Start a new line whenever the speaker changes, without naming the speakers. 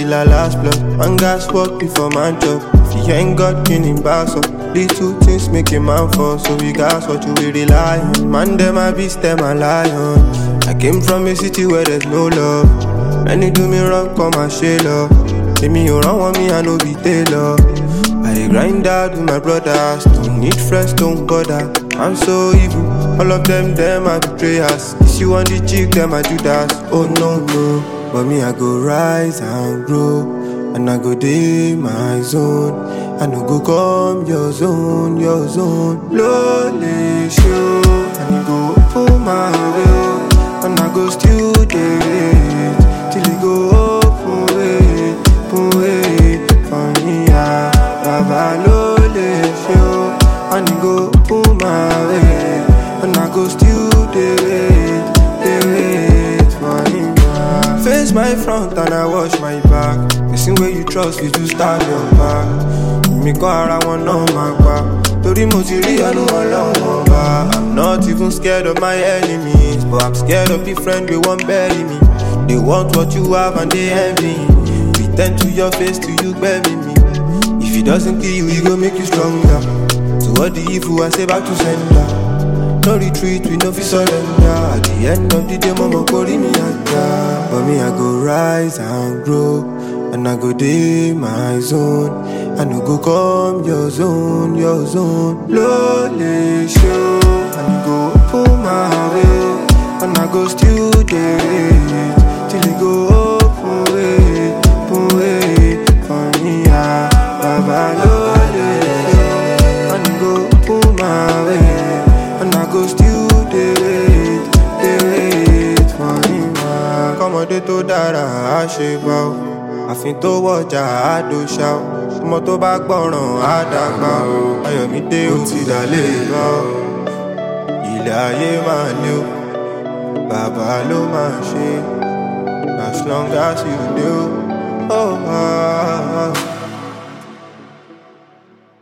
till I last blood. Man gas work before man job. If you ain't got killing bass up, these two things make a man fall. So we gas what you will rely on. Man them a beast, them a lion. I came from a city where there's no love. Many do me wrong, come and share love. Leave me you wrong on me, I know be tailor. I grind out with my brothers. Don't need friends, don't bother. I'm so evil, all of them are betrayers. If you want the chick, them I Judas. Oh no, no, but me I go rise and grow, and I go day my zone. I no go come your zone, your zone. Lowly show, and you go open my way, and I go still there till you go open way for me. Baba lowly show, and you go open my way, and I go still there for him. Face my front and I wash my back. Listen where you trust is to stand your back. Me go around one on my back. Tori mo ti rí ọ̀nù Ọlọ́run ọba. I'm not even scared of my enemies, but I'm scared of the friend they won't bury me. They want what you have and they envy. Pretend to your face till you bury me. If it doesn't kill you, it go make you stronger. To all the evil I say back to sender. No retreat, we no fit surrender. At the end of the day, mama carry me under. But me I go rise and grow, and I go day my zone. I no go come your zone, your zone. Lowly show, and you go open my way, and I go still there till you go open way for me. Baba lowly show, and you go open my way, and I go still there for him. Kọ́mọdé tó dára á ṣe bá o, àfin tó wọ̀jà á dòṣà o. Ọmọ tó bá gbọ́ràn á dàgbà o. Ayọ̀mídé ó ti dàlé bá o. Ilé ayé máa lé o, bàbá ló máa ṣe. As long as you do, oh.